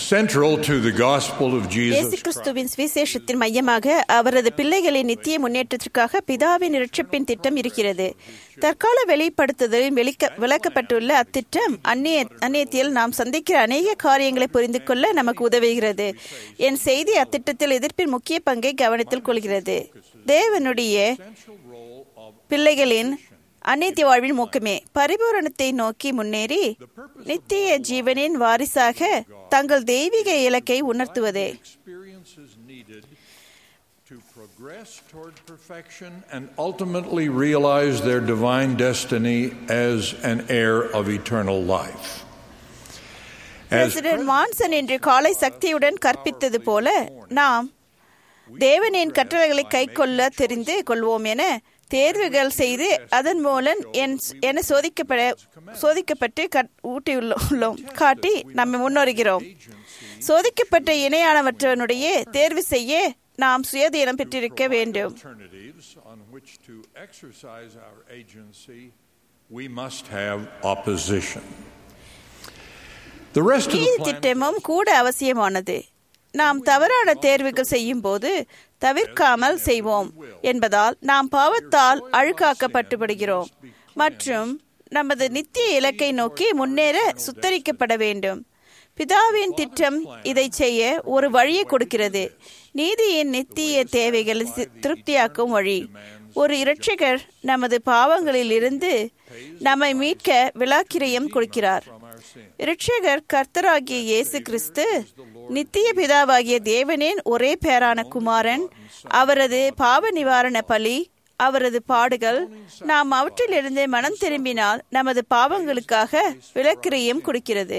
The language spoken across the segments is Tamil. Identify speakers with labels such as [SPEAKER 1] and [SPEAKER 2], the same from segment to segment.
[SPEAKER 1] Central to the gospel of Jesus
[SPEAKER 2] இயேசு கிறிஸ்துவின் சுவிசேஷத்தின் மையமாக அவரது பிள்ளைகளின் நித்திய முன்னேற்றத்திற்காக பிதாவின் இரட்சிப்பின் திட்டம் இருக்கிறது. தற்கால வெளிப்படுத்துதலில் விளக்கப்பட்டுள்ள அத்திட்டம் அந்நியத்தில் நாம் சந்திக்கிற அநேக காரியங்களை புரிந்து கொள்ள நமக்கு உதவுகிறது. என் செய்தி அத்திட்டத்தில் எதிர்ப்பின் முக்கிய பங்கை கவனத்தில் கொள்கிறது. தேவனுடைய பிள்ளைகளின் அந்நிய வாழ்வின் நோக்கமே பரிபூரணத்தை நோக்கி முன்னேறி நித்திய ஜீவனின் வாரிசாக தங்கள் தெய்வீக இலக்கை உணர்த்துவதே.
[SPEAKER 1] To progress toward perfection and ultimately realize their divine destiny as an heir of eternal life.
[SPEAKER 2] President Monson இன்று காலை சக்தியுடன் கற்பித்தது போல நாம் தேவனின் கட்டளைகளை கைக்கொள்ள தெரிந்து கொள்வோம் என தேர்வுகள் செய்து அதன் மூலம் என சோதிக்கப்பட்டு ஊட்டியுள்ளோம் காட்டி நம்மை முன்னோறுகிறோம். சோதிக்கப்பட்ட இணையானவற்றனுடைய தேர்வு செய்ய நாம் சுயதீனம் பெற்றிருக்க வேண்டும். நீதி திட்டமும் கூட அவசியமானது. நாம் தவறான தேர்வுகள் செய்யும் போது தவிர்க்காமல் செய்வோம் என்பதால் நாம் பாவத்தால் அழுக்காக்கப்பட்டுவிடுகிறோம் மற்றும் நமது நித்திய இலக்கை நோக்கி முன்னேற சுத்தரிக்கப்பட வேண்டும். பிதாவின் திட்டம் இதை செய்ய ஒரு வழியை கொடுக்கிறது. நீதியின் நித்திய தேவைகளை திருப்தியாக்கும் வழி. ஒரு இரட்சகர் நமது பாவங்களில் இருந்து நம்மை மீட்க விலாக்கிரயம் கொடுக்கிறார். இரட்சகர் கர்த்தராகிய இயேசு கிறிஸ்து நித்திய பிதாவாகிய தேவனின் ஒரே பேரான குமாரன். அவரது பாவ நிவாரண பலி, அவரது பாடுகள், நாம் அவற்றிலிருந்து மனம் திரும்பினால் நமது பாவங்களுக்காக விலக்கிரயம் கொடுக்கிறது.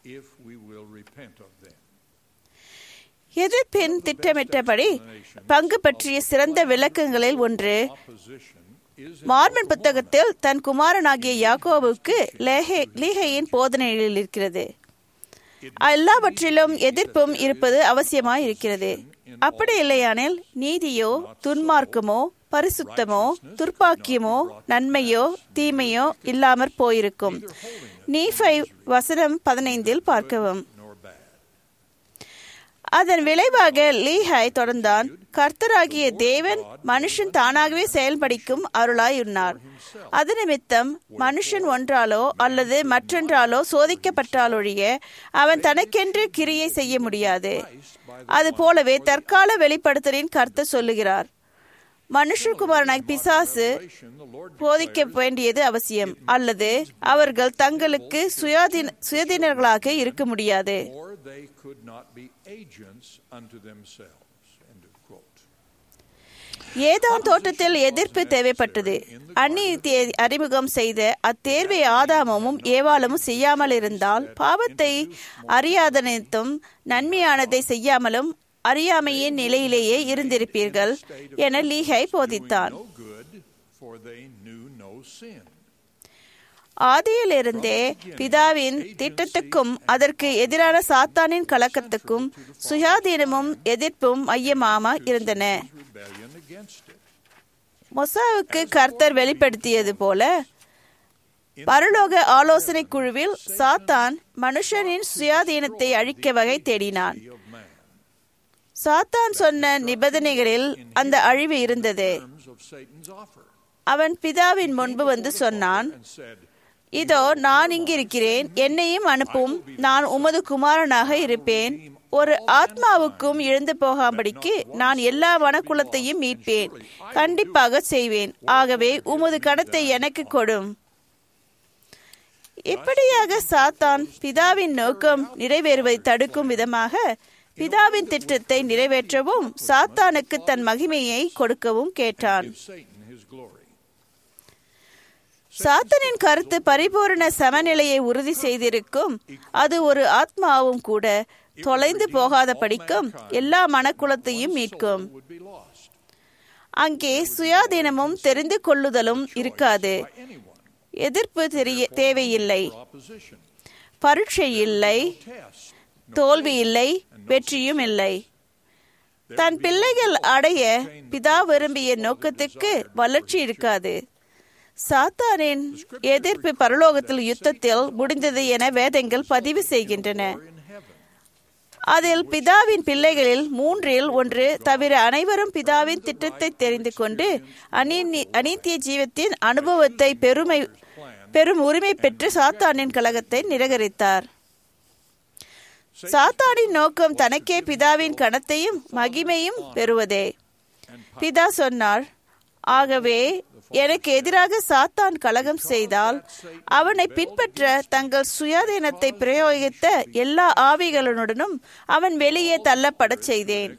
[SPEAKER 2] எதிர்ப்பின் திட்டமிட்டபடி பங்கு பற்றிய சிறந்த விளக்கங்களில் ஒன்று மார்மன் புத்தகத்தில் தன் குமாரனாகிய யாக்கோபுக்கு லீகையின் போதனையில் இருக்கிறது. எல்லாவற்றிலும் எதிர்ப்பும் இருப்பது அவசியமாய் இருக்கிறது. அப்படி இல்லையானில் நீதியோ துன்மார்க்கமோ பரிசுத்தமோ துர்ப்பாக்கியமோ நன்மையோ தீமையோ இல்லாமற் போயிருக்கும். நீஃபை வசனம் 15 பார்க்கவும். அதன் விளைவாக லீஹாய் தொடர்ந்தான். கர்த்தராகிய தேவன் மனுஷன் தானாகவே செயல்படிக்கும் அருளாயுள்ளார். அது நிமித்தம் மனுஷன் ஒன்றாலோ அல்லது மற்றொன்றாலோ சோதிக்கப்பட்டாலொழிய அவன் தனக்கென்று கிரியை செய்ய முடியாது. அது போலவே தற்கால வெளிப்படுத்தலின் கர்த்தர் சொல்லுகிறார், மனுஷகுமாரனாய் பிசாசு போதிக்க வேண்டியது அவசியம், அல்லது அவர்கள் தங்களுக்கு சுயாதீனர்களாக இருக்க முடியாது. ஏதாம் தோட்டத்தில் எதிர்ப்பு தேவைப்பட்டது. அந்நியத்தை அறிமுகம் செய்த அத்தேர்வை ஆதாமும் ஏவாளும் செய்யாமல் இருந்தால் பாவத்தை அறியாதனைத்தும் நன்மையானதை செய்யாமலும் அறியாமையின் நிலையிலேயே இருந்திருப்பீர்கள் என லீகை போதித்தான். ஆதியிலிருந்தே பிதாவின் திட்டத்துக்கும் அதற்கு எதிரான சாத்தானின் கலக்கத்துக்கும் சுயாதீனமும் எதிர்ப்பும் மையமாக இருந்தன. மோசேவுக்கு கர்த்தர் வெளிப்படுத்தியது போல பரலோக ஆலோசனை குழுவில் சாத்தான் மனுஷனின் சுயாதீனத்தை அழிக்க வகை தேடினான். சாத்தான் சொன்ன நிபந்தனைகளில் அந்த அழிவு இருந்தது. அவன் பிதாவின் முன்பு வந்து சொன்னான், இதோ நான் இங்கிருக்கிறேன், என்னையும் அனுப்பும், நான் உமது குமாரனாக இருப்பேன். ஒரு ஆத்மாவுக்கும் இழந்து போகாம்படிக்கு நான் எல்லா வனக்குலத்தையும் மீட்பேன், கண்டிப்பாக செய்வேன். ஆகவே உமது கடத்தை எனக்கு கொடும். இப்படியாக சாத்தான் பிதாவின் நோக்கம் நிறைவேறுவதை தடுக்கும் விதமாக பிதாவின் திட்டத்தை நிறைவேற்றவும் சாத்தானுக்கு தன் மகிமையை கொடுக்கவும் கேட்டான். சாத்தானின் கருத்து பரிபூரண சமநிலையை உறுதி செய்திருக்கும். அது ஒரு ஆத்மாவும் கூட தொலைந்து போகாத படிக்கும், எல்லா மனக்குலத்தையும் மீட்கும். அங்கே சுயாதீனமும் தெரிந்து கொள்ளுதலும் இருக்காது. எதிர்ப்பு தேவையில்லை, பரீட்சை இல்லை, தோல்வி இல்லை, வெற்றியும் இல்லை. தன் பிள்ளைகள் அடைய பிதா விரும்பிய நோக்கத்துக்கு வளர்ச்சி இருக்காது. சாத்தானின் எதிர்ப்பு பரலோகத்தில் யுத்தத்தில் முடிந்தது என வேதங்கள் பதிவு செய்கின்றன. அதில் பிதாவின் பிள்ளைகளில் 1/3 தவிர அனைவரும் பிதாவின் திட்டத்தை தெரிந்து கொண்டு அநீத்திய ஜீவத்தின் அனுபவத்தை பெரும் உரிமை பெற்று சாத்தானின் கலகத்தை நிராகரித்தார். சாத்தானின் நோக்கம் தனக்கே பிதாவின் கனத்தையும் மகிமையும் பெறுவதே. பிதா சொன்னார், ஆகவே எனக்கு எதிராக சாத்தான் கலகம் செய்தால் அவனை பின்பற்ற தங்கள் சுயாதீனத்தை பிரயோகித்த எல்லா ஆவிகளுடனும் அவன் வெளியே தள்ளப்படச் செய்தேன்.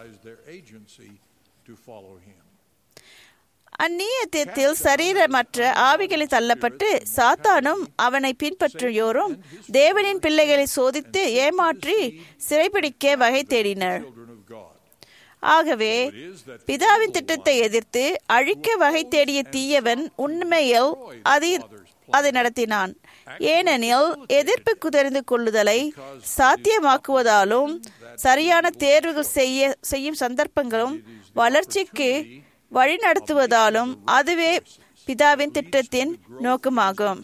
[SPEAKER 2] அந்நியத்தில் சரீரமற்ற ஆவிகளை தள்ளப்பட்டு சாத்தானும் அவனை பின்பற்றியோரும் தேவனின் பிள்ளைகளை சோதித்து ஏமாற்றி சிறைபிடிக்க வகை தேடினர். ஆகவே பிதாவின் திட்டத்தை எதிர்த்து அழிக்க வகை தேடிய தீயவன் உண்மையில் அதை நடத்தினான். ஏனெனில் எதிர்ப்பு தெரிந்து கொள்ளுதலை சாத்தியமாக்குவதாலும் சரியான தேர்வுகள் செய்யும் சந்தர்ப்பங்களும் வளர்ச்சிக்கு வழிநடத்துவதாலும் அதுவே பிதாவின் திட்டத்தின் நோக்கமாகும்.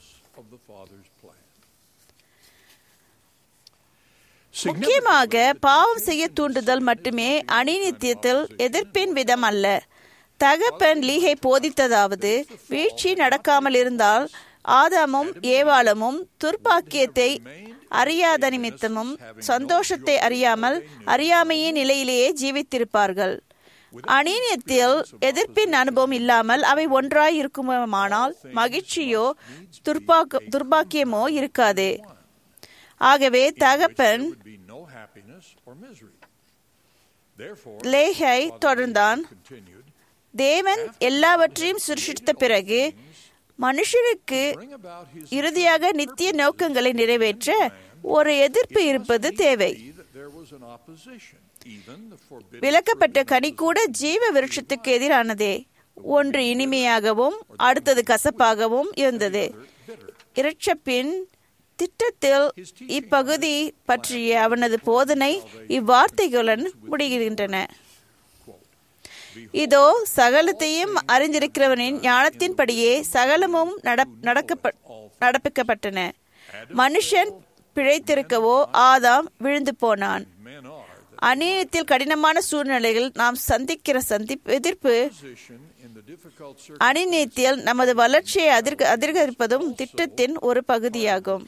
[SPEAKER 2] முக்கியமாக பாவம் செய்ய தூண்டுதல் மட்டுமே அநீதியத்தில் எதிர்ப்பின் விதம் அல்ல. தகப்பன் லீகை போதித்ததாவது, வீழ்ச்சி நடக்காமல் இருந்தால் ஆதாமும் ஏவாளும் துர்ப்பாக்கியத்தை அறியாத நிமித்தமும் சந்தோஷத்தை அறியாமையின் நிலையிலேயே ஜீவித்திருப்பார்கள். அநீதியத்தில் எதிர்ப்பின் அனுபவம் இல்லாமல் அவை ஒன்றாய் இருக்குமானால் மகிழ்ச்சியோ துர்பாக்கியமோ இருக்காது. ஆகவே தகப்பன் லேகை தொடர்ந்தான், தேவன் எல்லாவற்றையும் சிருஷ்டித்த பிறகு மனுஷனுக்கு இறுதியாக நித்திய நோக்கங்களை நிறைவேற்ற ஒரு எதிர்ப்பு இருப்பது தேவை. விலக்கப்பட்ட கனி கூட ஜீவ விருட்சத்துக்கு எதிரானதே. ஒன்று இனிமையாகவும் அடுத்தது கசப்பாகவும் இருந்தது. இரட்சப்பின் திட்டத்தில் இப்பகுதி பற்றிய அவனது போதனை இவ்வார்த்தைகளுடன் முடிகின்றன. இதோ சகலத்தையும் அறிந்திருக்கிறவனின் ஞானத்தின்படியே சகலமும் நடப்பிக்கப்பட்டன. மனுஷன் பிழைத்திருக்கவோ ஆதாம் விழுந்து போனான். அநீதியில் கடினமான சூழ்நிலைகள் நாம் சந்திக்கிற எதிர்ப்பு அநீதியில் நமது வளர்ச்சியை அதிகரிப்பதும் திட்டத்தின் ஒரு பகுதியாகும்.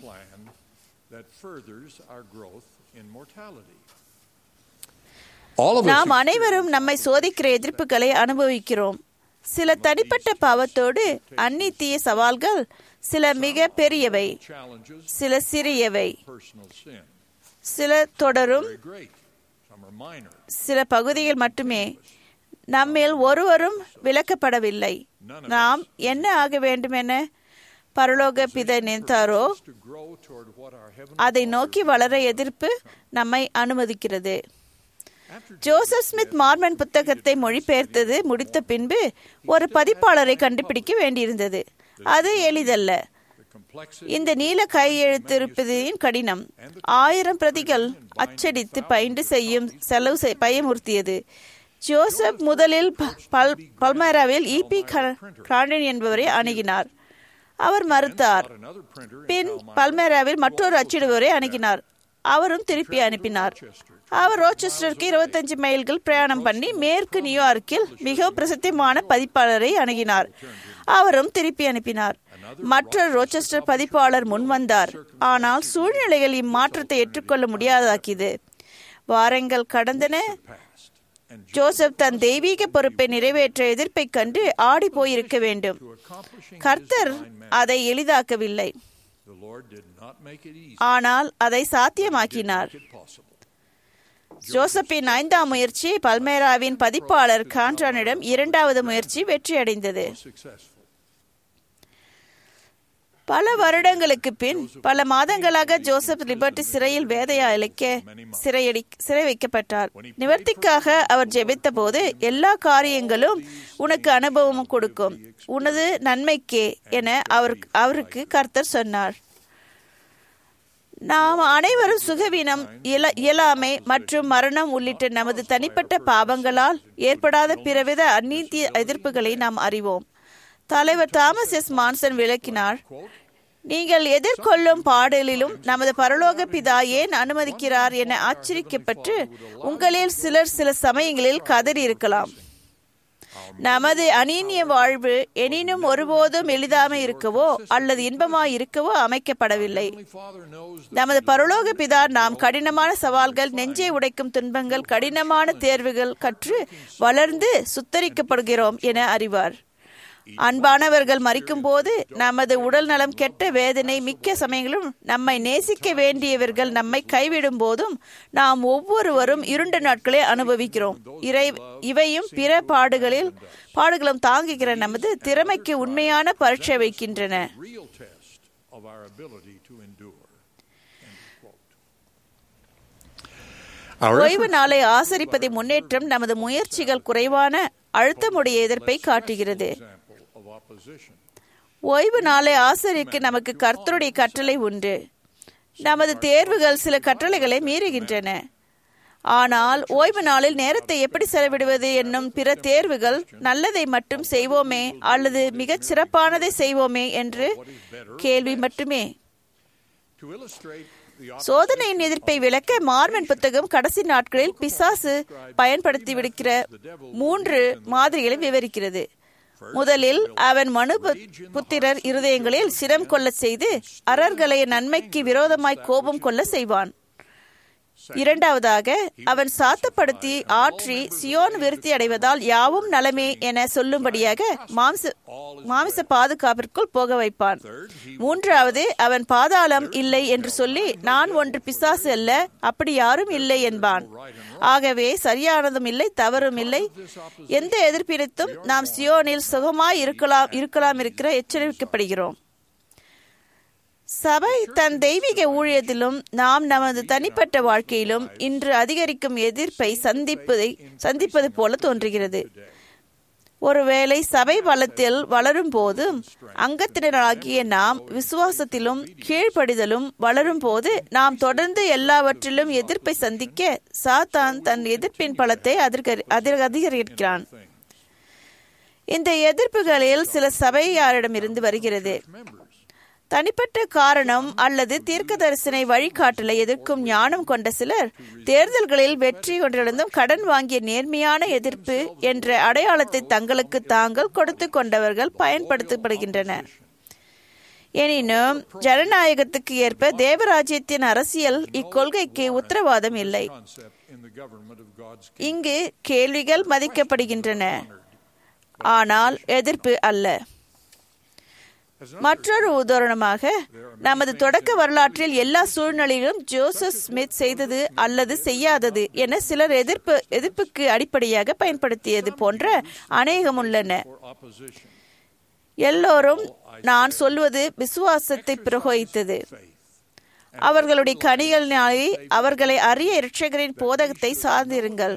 [SPEAKER 2] நாம் அனைவரும் நம்மை சோதிக்கிற எதிர்ப்புகளை அனுபவிக்கிறோம். சில தனிப்பட்ட பாவத்தோடு அந்நித்திய சவால்கள், சில மிக பெரியவை, சில சிறியவை, சில தொடரும், சில பகுதிகள் மட்டுமே. நம்மில் ஒருவரும் விலக்கப்படவில்லை. நாம் என்ன ஆக வேண்டும் என பரலோக பிதா நினைத்தாரோ அதை நோக்கி வளர எதிர்ப்பு நம்மை அனுமதிக்கிறது. ஜோசப் ஸ்மித் மார்மன் புத்தகத்தை மொழிபெயர்த்தது முடித்த பின்பு ஒரு பதிப்பாளரை கண்டுபிடிக்க வேண்டியிருந்தது. அது எளிதல்ல. இந்த நீல கையெழுத்திருப்பதின் கடினம் 1000 பிரதிகள் அச்சடித்து பயின்று செய்யும் செலவு பயமுறுத்தியது. ஜோசப் முதலில் பல்மேராவில் E.P. கிராண்டன் என்பவரை அணுகினார். அவர் மறுத்தார். பின் பல்மேராவில் மற்றொரு அச்சிடுபவரை அணுகினார். அவரும் திருப்பி அனுப்பினார். அவர் ரோச்செஸ்டருக்கு 25 மைல்கள் பிரயாணம் பண்ணி மேற்கு நியூயார்க்கில் மிகவும் பிரசித்தமான பதிப்பாளரை அணுகினார். அவரும் திருப்பி அனுப்பினார். மற்றொரு ரோச்செஸ்டர் பதிப்பாளர் முன்வந்தார். ஆனால் சூழ்நிலைகள் இம்மாற்றத்தை ஏற்றுக்கொள்ள முடியாதாக்கியது. வாரங்கள் கடந்தன. ஜோசப் தன் தெய்வீக பொறுப்பை நிறைவேற்ற எதிர்ப்பை கண்டு ஆடி போயிருக்க வேண்டும். கர்த்தர் அதை எளிதாக்கவில்லை, ஆனால் அதை சாத்தியமாக்கினார். ஜோசப்பின் 5ஆம் முயற்சி பல்மேராவின் பதிப்பாளர் கான்ட்ரானிடம் 2வது முயற்சி வெற்றியடைந்தது. பல வருடங்களுக்கு பின் பல மாதங்களாக ஜோசப் லிபர்ட்டி சிறையில் வேதையா இழைக்க சிறை வைக்கப்பட்டார். நிவர்த்திக்காக அவர் ஜெபித்த போது எல்லா காரியங்களும் உனக்கு அனுபவம் கொடுக்கும், உனது நன்மைக்கே என அவருக்கு கர்த்தர் சொன்னார். நாம் அனைவரும் சுகவீனம், இயலாமை மற்றும் மரணம் உள்ளிட்ட நமது தனிப்பட்ட பாவங்களால் ஏற்படாத பிறவித அநீதிய எதிர்ப்புகளை நாம் அறிவோம். தலைவர் தாமஸ் எஸ் மான்சன் விளக்கினார், நீங்கள் எதிர்கொள்ளும் பாடலிலும் நமது பரலோக பிதா ஏன் அனுமதிக்கிறார் என ஆச்சரியப்பட்டு உங்களில் சிலர் சில சமயங்களில் கதறி இருக்கலாம். நமது அநீன்ய வாழ்வு எனினும் ஒருபோதும் எளிதாமை இருக்கவோ அல்லது இன்பமாய் இருக்கவோ அமைக்கப்படவில்லை. நமது பரலோக பிதா நாம் கடினமான சவால்கள், நெஞ்சை உடைக்கும் துன்பங்கள், கடினமான தேர்வுகள் கற்று வளர்ந்து சுத்தரிக்கப்படுகிறோம் என அறிவார். அன்பானவர்கள் மரிக்கும் போது நமது உடல் நலம் கெட்ட வேதனை மிக்க சமயங்களும் நம்மை நேசிக்க வேண்டியவர்கள் நம்மை கைவிடும் போதும் நாம் ஒவ்வொருவரும் இருண்ட நாட்களை அனுபவிக்கிறோம். இவையும் பிற பாடுகளும் தாங்குகிற நமது திறமைக்கு உண்மையான பரீட்சை வைக்கின்றன. ஓய்வு நாளை ஆசரிப்பதை முன்னேற்றம் நமது முயற்சிகள் குறைவான அழுத்தமுடைய எதிர்ப்பை காட்டுகிறது. ஓய்வு நாளை ஆசரிக்க நமக்கு கர்த்தருடைய கட்டளை உண்டு. நமது தேர்வுகள் சில கட்டளைகளை மீறுகின்றன. ஆனால் ஓய்வு நாளில் நேரத்தை எப்படி செலவிடுவது என்னும் பிற தேர்வுகள் நல்லதை மட்டும் செய்வோமே அல்லது மிகச் சிறப்பானதை செய்வோமே என்று கேள்வி மட்டுமே. சோதனையின் எதிர்ப்பை விளக்க மார்மன் புத்தகம் கடைசி நாட்களில் பிசாசு பயன்படுத்தி விடுக்கிற 3 மாதிரிகளை விவரிக்கிறது. முதலில் அவன் மனு புத்திரர் இருதயங்களில் சிரம் கொள்ள செய்து அரர்களை நன்மைக்கு விரோதமாய் கோபம் கொள்ள செய்வான். இரண்டாவதாக அவன் சாத்தப்படுத்தி ஆற்றி சியோன் விருத்தி அடைவதால் யாவும் நலமே என சொல்லும்படியாக மாமிச பாதுகாப்பிற்குள் போக வைப்பான். மூன்றாவது அவன் பாதாளம் இல்லை என்று சொல்லி நான் ஒன்று பிசாசு அல்ல, அப்படி யாரும் இல்லை என்பான். ஆகவே சரியானதும் இல்லை, தவறும் இல்லை. எந்த எதிர்ப்பினத்தும் நாம் சியோனில் சுகமாய் இருக்கலாம் இருக்கிற எச்சரிக்கப்படுகிறோம். சபை தன் தெய்வீக ஊழியத்திலும் நாம் நமது தனிப்பட்ட வாழ்க்கையிலும் இன்று அதிகரிக்கும் எதிர்ப்பை சந்திப்பது போல தோன்றுகிறது. ஒருவேளை சபை பலத்தில் வளரும் போதும் அங்கத்தினராகிய நாம் விசுவாசத்திலும் கீழ்ப்படிதலும் வளரும் போது நாம் தொடர்ந்து எல்லாவற்றிலும் எதிர்ப்பை சந்திக்க சாத்தான் தன் எதிர்ப்பின் பலத்தை அதிகரிக்கிறான். இந்த எதிர்ப்புகளில் சில சபையாரிடமிருந்து வருகிறது. தனிப்பட்ட காரணம் அல்லது தீர்க்க தரிசன வழிகாட்டலை எதிர்க்கும் ஞானம் கொண்ட சிலர் தேர்தல்களில் வெற்றி கொண்டிருந்தும் கடன் வாங்கிய நேர்மையான எதிர்ப்பு என்ற அடையாளத்தை தங்களுக்கு தாங்கள் கொடுத்து கொண்டவர்கள் பயன்படுத்தப்படுகின்றனர். எனினும் ஜனநாயகத்துக்கு ஏற்ப தேவராஜ்யத்தின் அரசியல் இக்கொள்கைக்கு உத்தரவாதம் இல்லை. இங்கு கேள்விகள் மதிக்கப்படுகின்றன, ஆனால் எதிர்ப்பு அல்ல. மற்றொரு உதாரணமாக, நமது தொடக்க வரலாற்றில் எல்லா சூழ்நிலையிலும் ஜோசப் ஸ்மித் செய்தது அல்லது செய்யாதது என சிலர் எதிர்ப்புக்கு அடிப்படையாக பயன்படுத்தியது போன்ற அநேகம் உள்ளன. எல்லோரும் நான் சொல்வது விசுவாசத்தை பிரயோகித்தது. அவர்களுடைய கனிகளினாலே அவர்களை அறிய இரட்சகரின் போதகத்தை சார்ந்திருங்கள்.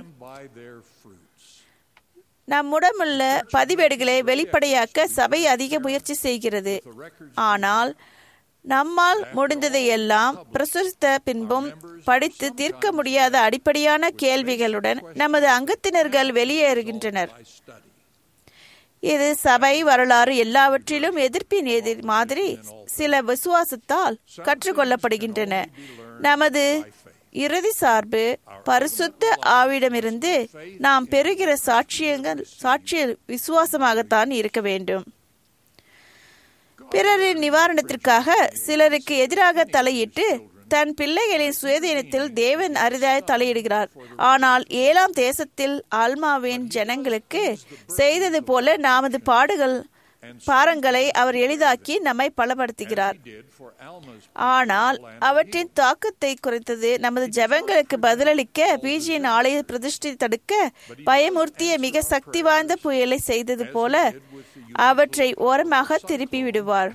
[SPEAKER 2] நம்முடமுள்ள பதிவேடுகளை வெளிப்படையாக்க சபை அதிக முயற்சி செய்கிறது. ஆனால் நம்மால் முடிந்ததையெல்லாம் பிரசுரித்த பின்பும் படித்து தீர்க்க முடியாத அடிப்படையான கேள்விகளுடன் நமது அங்கத்தினர்கள் வெளியேறுகின்றனர். இது சபை வரலாறு எல்லாவற்றிலும் எதிர்ப்பின் மாதிரி சில விசுவாசத்தால் கற்றுக்கொள்ளப்படுகின்றன. நமது இறுதி சார்பு பரிசுத்த ஆவிடமிருந்து நாம் பெறுகிற சாட்சிய விசுவாசமாகத்தான் இருக்க வேண்டும். பிறரின் நிவாரணத்திற்காக சிலருக்கு எதிராக தலையிட்டு தன் பிள்ளைகளின் சுயதீனத்தில் தேவன் அரிதாய் தலையிடுகிறார். ஆனால் 7ஆம் தேசத்தில் ஆல்மாவின் ஜனங்களுக்கு செய்தது போல நமது பாரங்களை அவர் எளிதாக்கி நம்மை பலப்படுத்துகிறார். ஆனால் அவற்றின் தாக்கத்தை குறைத்தது. நமது ஜெபங்களுக்கு பதிலளிக்க பீஜியின் ஆலய பிரதிஷ்டை தடுக்க பயமுறுத்திய மிக சக்தி வாய்ந்த புயலை செய்தது போல அவற்றை ஓரமாக திருப்பி விடுவார்.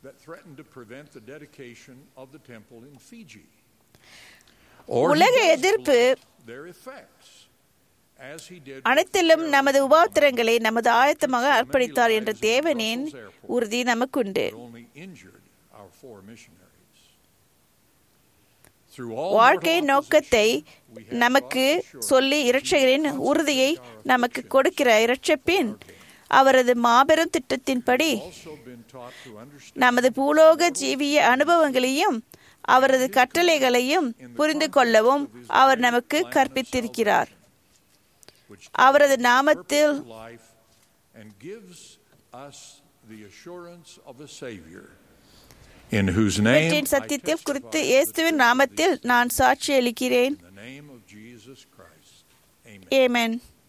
[SPEAKER 2] உலக எதிர்ப்பு அனைத்திலும் நமது உபத்திரங்களை நமது ஆயத்தமாக அர்ப்பணித்தார் என்ற தேவனின் உறுதி நமக்குண்டு. வாழ்க்கை நோக்கத்தை நமக்கு சொல்லி இரட்சகரின் உறுதியை நமக்கு கொடுக்கிற இரட்சப்பின் அவரது மாபெரும் திட்டத்தின்படி நமது பூலோக ஜீவிய அனுபவங்களையும் அவரது கட்டளைகளையும் புரிந்து கொள்ளவும் அவர் நமக்கு கற்பித்திருக்கிறார். அவரது நாமத்தில் இவற்றின் சத்தியத்தில் குறித்து இயேசுவின் நாமத்தில் நான் சாட்சி அளிக்கிறேன். ஆமென்.